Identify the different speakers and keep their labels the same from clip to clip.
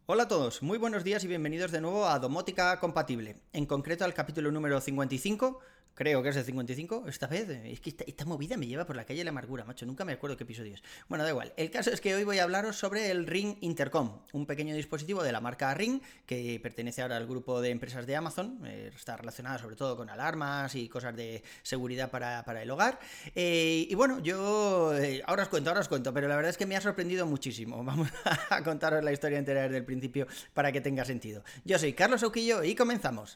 Speaker 1: Hola a todos, muy buenos días y bienvenidos de nuevo a Domótica Compatible, en concreto al capítulo número 55, creo que es el 55, esta vez, es que esta movida me lleva por la calle de la amargura, macho, nunca me acuerdo qué episodio es. Bueno, da igual, el caso es que hoy voy a hablaros sobre el Ring Intercom, un pequeño dispositivo de la marca Ring, que pertenece ahora al grupo de empresas de Amazon, está relacionado sobre todo con alarmas y cosas de seguridad para el hogar, y bueno, ahora os cuento, pero la verdad es que me ha sorprendido muchísimo, vamos a contaros la historia entera desde el principio para que tenga sentido. Yo soy Carlos Auquillo y comenzamos.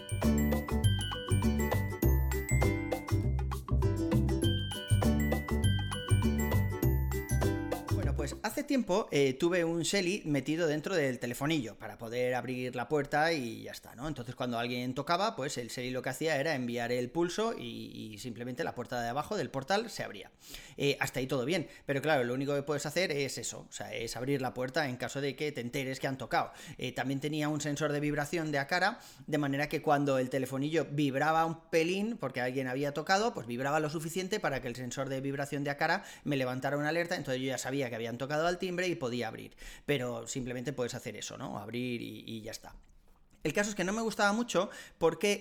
Speaker 1: Pues hace tiempo tuve un Shelly metido dentro del telefonillo para poder abrir la puerta y ya está, ¿no? Entonces cuando alguien tocaba, pues el Shelly lo que hacía era enviar el pulso y simplemente la puerta de abajo del portal se abría. Hasta ahí todo bien, pero claro, lo único que puedes hacer es eso, o sea, es abrir la puerta en caso de que te enteres que han tocado. También tenía un sensor de vibración de a cara, de manera que cuando el telefonillo vibraba un pelín, porque alguien había tocado, pues vibraba lo suficiente para que el sensor de vibración de a cara me levantara una alerta, entonces yo ya sabía que habían tocado al timbre y podía abrir, pero simplemente puedes hacer eso, ¿no? Abrir y ya está. El caso es que no me gustaba mucho porque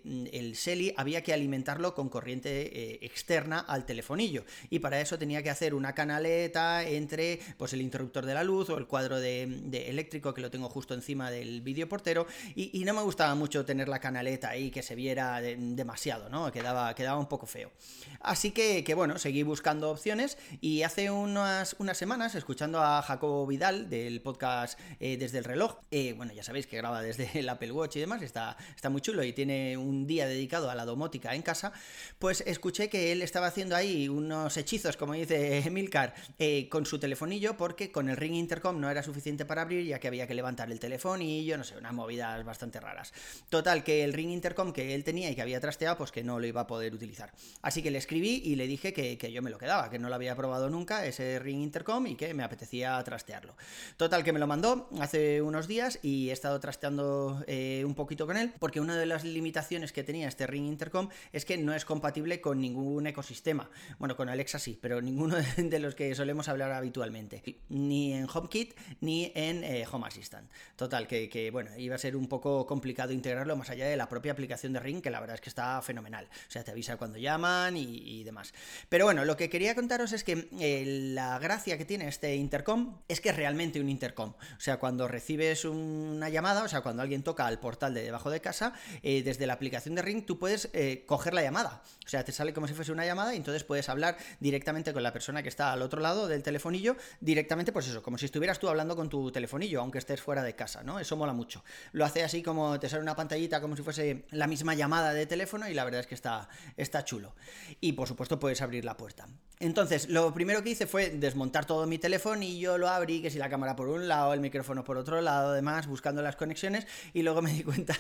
Speaker 1: el Shelly había que alimentarlo con corriente externa al telefonillo y para eso tenía que hacer una canaleta entre pues, el interruptor de la luz o el cuadro de eléctrico que lo tengo justo encima del videoportero y no me gustaba mucho tener la canaleta ahí que se viera demasiado, ¿no? Quedaba un poco feo. Así que bueno, seguí buscando opciones y hace unas semanas, escuchando a Jacobo Vidal del podcast Desde el Reloj, bueno, ya sabéis que graba desde el Apple Watch y demás, está muy chulo y tiene un día dedicado a la domótica en casa, pues escuché que él estaba haciendo ahí unos hechizos, como dice Emilcar, con su telefonillo, porque con el Ring Intercom no era suficiente para abrir, ya que había que levantar el telefonillo, no sé, unas movidas bastante raras. Total, que el Ring Intercom que él tenía y que había trasteado, pues que no lo iba a poder utilizar. Así que le escribí y le dije que yo me lo quedaba, que no lo había probado nunca, ese Ring Intercom, y que me apetecía trastearlo. Total, que me lo mandó hace unos días y he estado trasteando un poquito con él, porque una de las limitaciones que tenía este Ring Intercom es que no es compatible con ningún ecosistema. Bueno, con Alexa sí, pero ninguno de los que solemos hablar habitualmente. Ni en HomeKit ni en Home Assistant. Total, que bueno, iba a ser un poco complicado integrarlo más allá de la propia aplicación de Ring, que la verdad es que está fenomenal. O sea, te avisa cuando llaman y demás. Pero bueno, lo que quería contaros es que la gracia que tiene este intercom es que es realmente un intercom. O sea, cuando recibes una llamada, o sea, cuando alguien toca al portal de debajo de casa, desde la aplicación de Ring tú puedes coger la llamada. O sea, te sale como si fuese una llamada y entonces puedes hablar directamente con la persona que está al otro lado del telefonillo, directamente, pues eso, como si estuvieras tú hablando con tu telefonillo, aunque estés fuera de casa, ¿no? Eso mola mucho. Lo hace así como te sale una pantallita como si fuese la misma llamada de teléfono y la verdad es que está chulo. Y por supuesto puedes abrir la puerta. Entonces, lo primero que hice fue desmontar todo mi teléfono y yo lo abrí, que si la cámara por un lado, el micrófono por otro lado, además, buscando las conexiones, y luego me di cuenta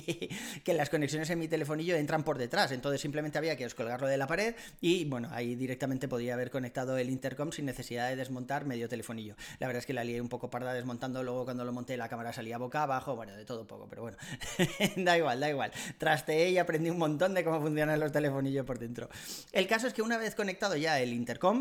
Speaker 1: que las conexiones en mi telefonillo entran por detrás, entonces simplemente había que descolgarlo de la pared y bueno, ahí directamente podía haber conectado el intercom sin necesidad de desmontar medio telefonillo. La verdad es que la lié un poco parda desmontando, luego cuando lo monté la cámara salía boca abajo, bueno, de todo un poco, pero bueno, da igual, trasteé y aprendí un montón de cómo funcionan los telefonillos por dentro. El caso es que una vez conectado ya el intercom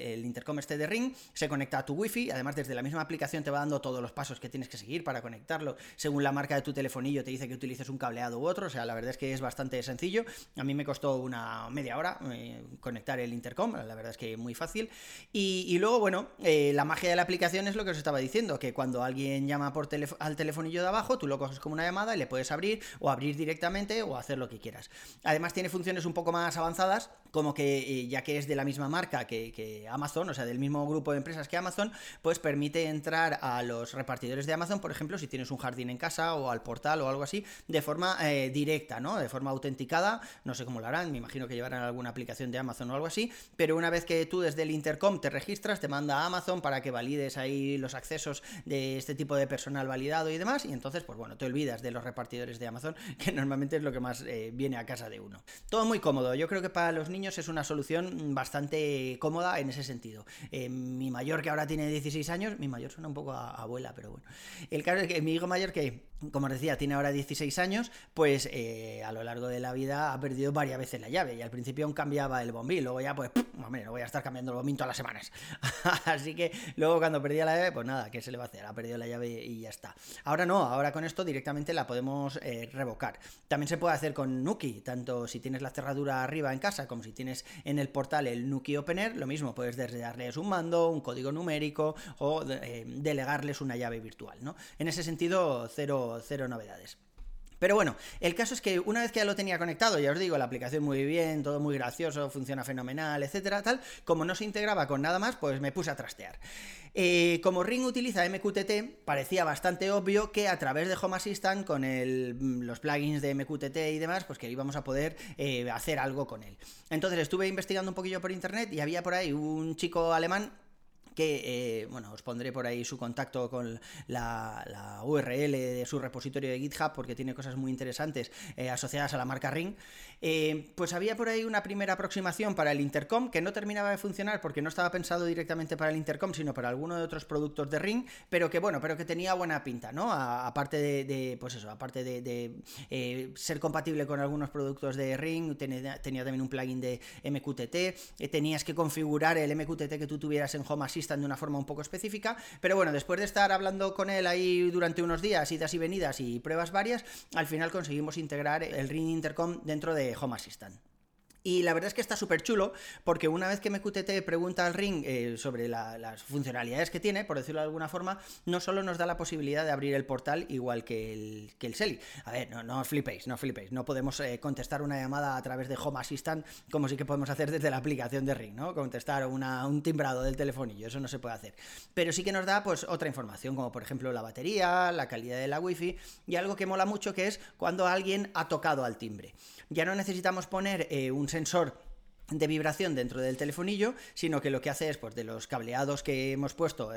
Speaker 1: este de Ring, se conecta a tu wifi, además desde la misma aplicación te va dando todos los pasos que tienes que seguir para conectarlo, según la marca de tu telefonillo te dice que utilices un cableado u otro, o sea, la verdad es que es bastante sencillo, a mí me costó una media hora conectar el intercom, la verdad es que muy fácil, y luego, bueno, la magia de la aplicación es lo que os estaba diciendo, que cuando alguien llama al telefonillo de abajo, tú lo coges como una llamada y le puedes abrir, o abrir directamente, o hacer lo que quieras. Además tiene funciones un poco más avanzadas, como que ya que es de la misma marca que Amazon, o sea, del mismo grupo de empresas que Amazon, pues permite entrar a los repartidores de Amazon, por ejemplo, si tienes un jardín en casa o al portal o algo así, de forma directa, ¿no? De forma autenticada, no sé cómo lo harán, me imagino que llevarán alguna aplicación de Amazon o algo así, pero una vez que tú desde el intercom te registras, te manda a Amazon para que valides ahí los accesos de este tipo de personal validado y demás, y entonces, pues bueno, te olvidas de los repartidores de Amazon, que normalmente es lo que más viene a casa de uno. Todo muy cómodo, yo creo que para los niños es una solución bastante cómoda en ese sentido. Mi mayor, que ahora tiene 16 años, mi mayor suena un poco a abuela, pero bueno. El caso es que mi hijo mayor, que como os decía, tiene ahora 16 años, pues a lo largo de la vida ha perdido varias veces la llave y al principio aún cambiaba el bombín, luego ya pues, hombre, no voy a estar cambiando el bombín todas las semanas. Así que luego cuando perdía la llave, pues nada, ¿qué se le va a hacer? Ha perdido la llave y ya está. Ahora no, ahora con esto directamente la podemos revocar. También se puede hacer con Nuki, tanto si tienes la cerradura arriba en casa como si tienes en el portal el Nuki Opener, lo mismo, puedes darles un mando, un código numérico o delegarles una llave virtual, ¿no? En ese sentido, cero novedades. Pero bueno, el caso es que una vez que ya lo tenía conectado, ya os digo, la aplicación muy bien, todo muy gracioso, funciona fenomenal, etcétera, tal, como no se integraba con nada más, pues me puse a trastear. Como Ring utiliza MQTT, parecía bastante obvio que a través de Home Assistant, con los plugins de MQTT y demás, pues que íbamos a poder hacer algo con él. Entonces estuve investigando un poquillo por internet y había por ahí un chico alemán que, bueno, os pondré por ahí su contacto con la URL de su repositorio de GitHub porque tiene cosas muy interesantes asociadas a la marca Ring. Pues había por ahí una primera aproximación para el Intercom que no terminaba de funcionar porque no estaba pensado directamente para el Intercom, sino para alguno de otros productos de Ring, pero que bueno, pero que tenía buena pinta, ¿no? Aparte pues eso, aparte de ser compatible con algunos productos de Ring, tenía también un plugin de MQTT, tenías que configurar el MQTT que tú tuvieras en Home Assistant de una forma un poco específica, pero bueno, después de estar hablando con él ahí durante unos días, idas y venidas y pruebas varias, al final conseguimos integrar el Ring Intercom dentro de Home Assistant. Y la verdad es que está súper chulo, porque una vez que MQTT pregunta al Ring sobre las funcionalidades que tiene, por decirlo de alguna forma, no solo nos da la posibilidad de abrir el portal igual que el Shelly. A ver, no os flipéis, no podemos contestar una llamada a través de Home Assistant como sí que podemos hacer desde la aplicación de Ring, ¿no? Contestar un timbrado del telefonillo, eso no se puede hacer. Pero sí que nos da pues otra información, como por ejemplo la batería, la calidad de la wifi y algo que mola mucho, que es cuando alguien ha tocado al timbre. Ya no necesitamos poner un sensor de vibración dentro del telefonillo, sino que lo que hace es, pues de los cableados que hemos puesto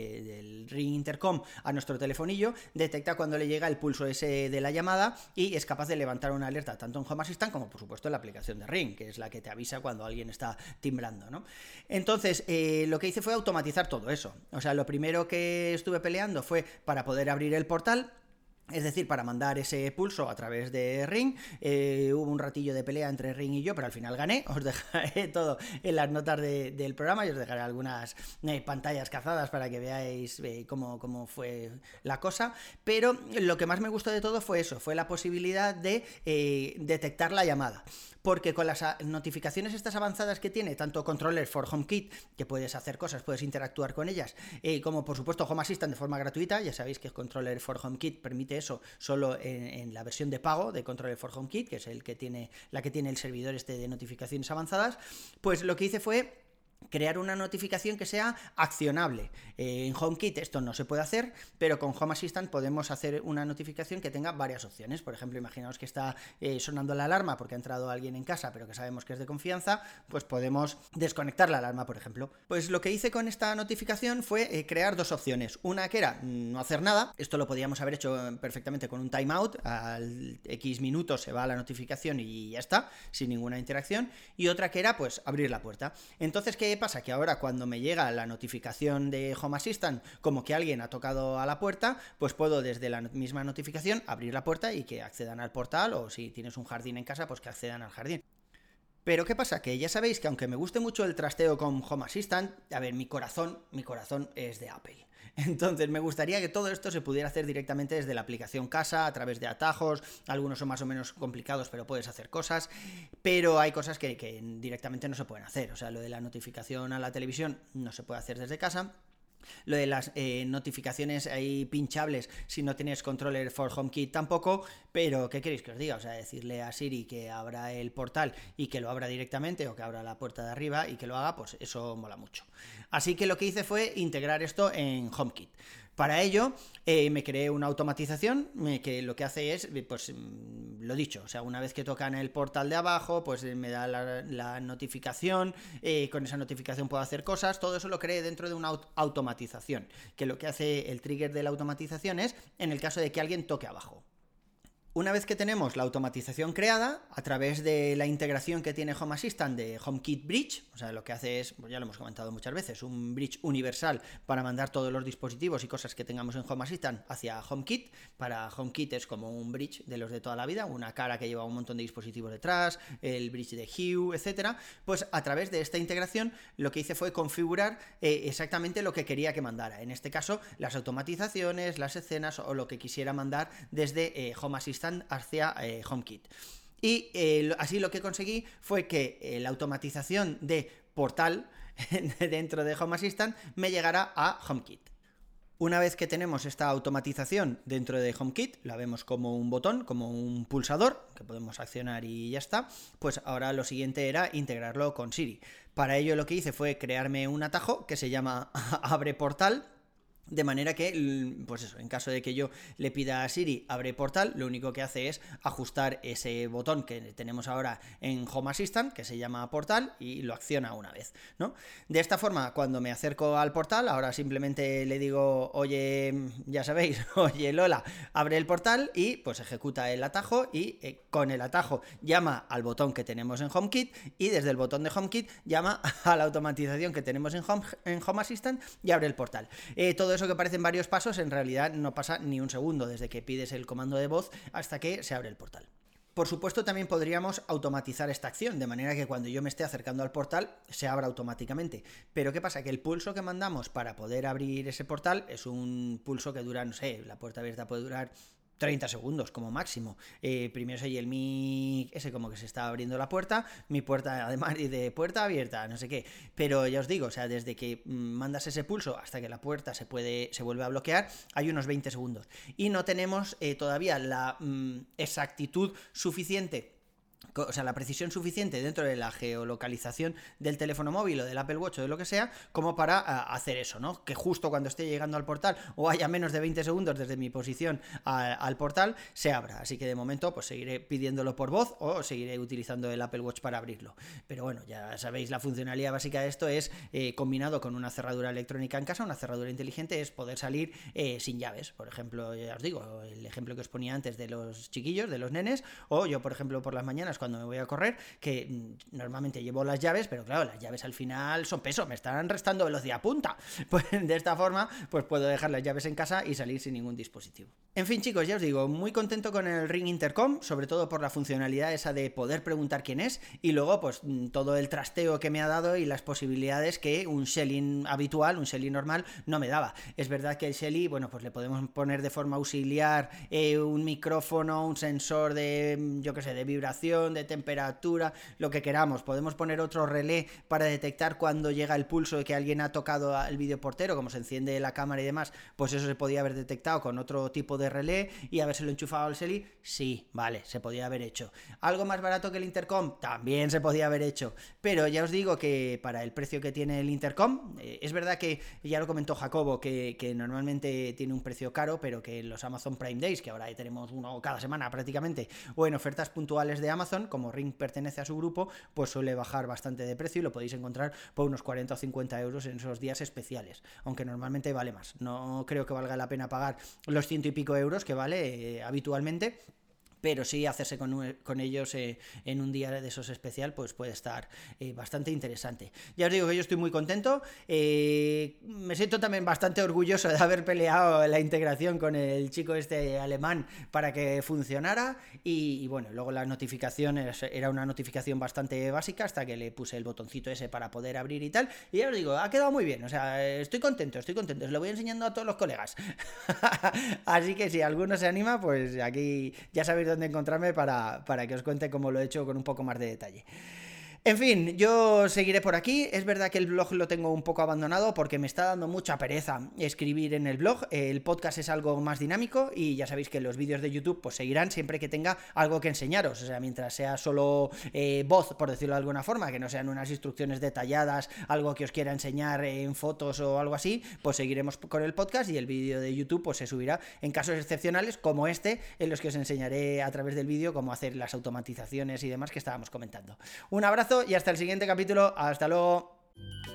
Speaker 1: del Ring Intercom a nuestro telefonillo, detecta cuando le llega el pulso ese de la llamada y es capaz de levantar una alerta tanto en Home Assistant como por supuesto en la aplicación de Ring, que es la que te avisa cuando alguien está timbrando, ¿no? Entonces, lo que hice fue automatizar todo eso. O sea, lo primero que estuve peleando fue para poder abrir el portal. Es decir, para mandar ese pulso a través de Ring. Hubo un ratillo de pelea entre Ring y yo, pero al final gané. Os dejaré todo en las notas del programa y os dejaré algunas pantallas cazadas para que veáis cómo fue la cosa. Pero lo que más me gustó de todo fue eso, fue la posibilidad de detectar la llamada. Porque con las notificaciones estas avanzadas que tiene, tanto Controller for HomeKit, que puedes hacer cosas, puedes interactuar con ellas, como por supuesto Home Assistant de forma gratuita, ya sabéis que Controller for HomeKit permite eso solo en la versión de pago de Controller for HomeKit, que es la que tiene el servidor este de notificaciones avanzadas, pues lo que hice fue crear una notificación que sea accionable. En HomeKit esto no se puede hacer, pero con Home Assistant podemos hacer una notificación que tenga varias opciones. Por ejemplo, imaginaos que está sonando la alarma porque ha entrado alguien en casa, pero que sabemos que es de confianza, pues podemos desconectar la alarma, por ejemplo. Pues lo que hice con esta notificación fue crear dos opciones. Una que era no hacer nada, esto lo podíamos haber hecho perfectamente con un timeout, al X minutos se va la notificación y ya está, sin ninguna interacción, y otra que era pues abrir la puerta. Entonces, ¿qué pasa? Que ahora cuando me llega la notificación de Home Assistant como que alguien ha tocado a la puerta, pues puedo desde la misma notificación abrir la puerta y que accedan al portal, o si tienes un jardín en casa, pues que accedan al jardín. Pero ¿qué pasa? Que ya sabéis que aunque me guste mucho el trasteo con Home Assistant, a ver, mi corazón es de Apple. Entonces me gustaría que todo esto se pudiera hacer directamente desde la aplicación casa, a través de atajos. Algunos son más o menos complicados, pero puedes hacer cosas. Pero hay cosas que directamente no se pueden hacer. O sea, lo de la notificación a la televisión no se puede hacer desde casa. Lo de las notificaciones ahí pinchables, si no tienes Controller for HomeKit tampoco, pero ¿qué queréis que os diga? O sea, decirle a Siri que abra el portal y que lo abra directamente, o que abra la puerta de arriba y que lo haga, pues eso mola mucho. Así que lo que hice fue integrar esto en HomeKit. Para ello me creé una automatización que lo que hace es, pues lo dicho, o sea, una vez que tocan el portal de abajo, pues me da la notificación, con esa notificación puedo hacer cosas, todo eso lo creé dentro de una automatización, que lo que hace el trigger de la automatización es en el caso de que alguien toque abajo. Una vez que tenemos la automatización creada, a través de la integración que tiene Home Assistant de HomeKit Bridge, o sea, lo que hace es, pues ya lo hemos comentado muchas veces, un bridge universal para mandar todos los dispositivos y cosas que tengamos en Home Assistant hacia HomeKit. Para HomeKit es como un bridge de los de toda la vida, una cara que lleva un montón de dispositivos detrás, el bridge de Hue, etcétera. Pues a través de esta integración lo que hice fue configurar exactamente lo que quería que mandara. En este caso, las automatizaciones, las escenas o lo que quisiera mandar desde Home Assistant hacia HomeKit. Y así lo que conseguí fue que la automatización de Portal dentro de Home Assistant me llegara a HomeKit. Una vez que tenemos esta automatización dentro de HomeKit, la vemos como un botón, como un pulsador, que podemos accionar y ya está, pues ahora lo siguiente era integrarlo con Siri. Para ello lo que hice fue crearme un atajo que se llama Abre Portal. De manera que, pues eso, en caso de que yo le pida a Siri abre portal, lo único que hace es ajustar ese botón que tenemos ahora en Home Assistant, que se llama portal, y lo acciona una vez, ¿no? De esta forma, cuando me acerco al portal, ahora simplemente le digo, oye, ya sabéis, oye Lola, abre el portal, y pues ejecuta el atajo, y con el atajo llama al botón que tenemos en HomeKit, y desde el botón de HomeKit llama a la automatización que tenemos en Home Assistant y abre el portal. Todo eso que parecen varios pasos, en realidad no pasa ni un segundo desde que pides el comando de voz hasta que se abre el portal. Por supuesto, también podríamos automatizar esta acción, de manera que cuando yo me esté acercando al portal, se abra automáticamente. Pero ¿qué pasa? Que el pulso que mandamos para poder abrir ese portal es un pulso que dura, no sé, la puerta abierta puede durar 30 segundos como máximo. Primero se oye el mic, ese como que se está abriendo la puerta, mi puerta además de puerta abierta, no sé qué. Pero ya os digo, o sea, desde que mandas ese pulso hasta que la puerta se vuelve a bloquear, hay unos 20 segundos. Y no tenemos todavía la exactitud suficiente, o sea, la precisión suficiente dentro de la geolocalización del teléfono móvil o del Apple Watch o de lo que sea, como para hacer eso, ¿no? Que justo cuando esté llegando al portal o haya menos de 20 segundos desde mi posición al portal, se abra. Así que de momento pues seguiré pidiéndolo por voz o seguiré utilizando el Apple Watch para abrirlo. Pero bueno, ya sabéis, la funcionalidad básica de esto es, combinado con una cerradura electrónica en casa, una cerradura inteligente, es poder salir sin llaves. Por ejemplo, ya os digo, el ejemplo que os ponía antes de los chiquillos, de los nenes, o yo, por ejemplo, por las mañanas cuando me voy a correr, que normalmente llevo las llaves, pero claro, las llaves al final son peso, me están restando velocidad punta. Pues de esta forma, pues puedo dejar las llaves en casa y salir sin ningún dispositivo. En fin, chicos, ya os digo, muy contento con el Ring Intercom, sobre todo por la funcionalidad esa de poder preguntar quién es, y luego pues todo el trasteo que me ha dado y las posibilidades que un Shelly habitual, un Shelly normal, no me daba. Es verdad que el Shelly, bueno, pues le podemos poner de forma auxiliar un micrófono, un sensor de, yo qué sé, de vibración, de temperatura, lo que queramos. Podemos poner otro relé para detectar cuando llega el pulso de que alguien ha tocado al videoportero, como se enciende la cámara y demás, pues eso se podía haber detectado con otro tipo de relé y habérselo enchufado al Shelly. Sí, vale, se podía haber hecho. ¿Algo más barato que el Intercom? También se podía haber hecho. Pero ya os digo que para el precio que tiene el Intercom, es verdad que ya lo comentó Jacobo, que normalmente tiene un precio caro, pero que en los Amazon Prime Days, que ahora tenemos uno cada semana prácticamente, o en ofertas puntuales de Amazon, como Ring pertenece a su grupo, pues suele bajar bastante de precio y lo podéis encontrar por unos 40 o 50 euros en esos días especiales, aunque normalmente vale más. No creo que valga la pena pagar los 100 y pico euros que vale habitualmente, pero sí hacerse con ellos en un día de esos especial, pues puede estar bastante interesante. Ya os digo que yo estoy muy contento, me siento también bastante orgulloso de haber peleado la integración con el chico este alemán para que funcionara, y bueno, luego las notificaciones, era una notificación bastante básica hasta que le puse el botoncito ese para poder abrir y tal, y ya os digo, ha quedado muy bien, o sea, estoy contento, os lo voy enseñando a todos los colegas. Así que si alguno se anima, pues aquí ya sabéis dónde encontrarme para que os cuente cómo lo he hecho con un poco más de detalle. En fin, yo seguiré por aquí. Es verdad que el blog lo tengo un poco abandonado porque me está dando mucha pereza escribir en el blog. El podcast es algo más dinámico y ya sabéis que los vídeos de YouTube pues seguirán siempre que tenga algo que enseñaros. O sea, mientras sea solo voz, por decirlo de alguna forma, que no sean unas instrucciones detalladas, algo que os quiera enseñar en fotos o algo así, pues seguiremos con el podcast, y el vídeo de YouTube pues se subirá en casos excepcionales como este, en los que os enseñaré a través del vídeo cómo hacer las automatizaciones y demás que estábamos comentando. Un abrazo y hasta el siguiente capítulo. Hasta luego.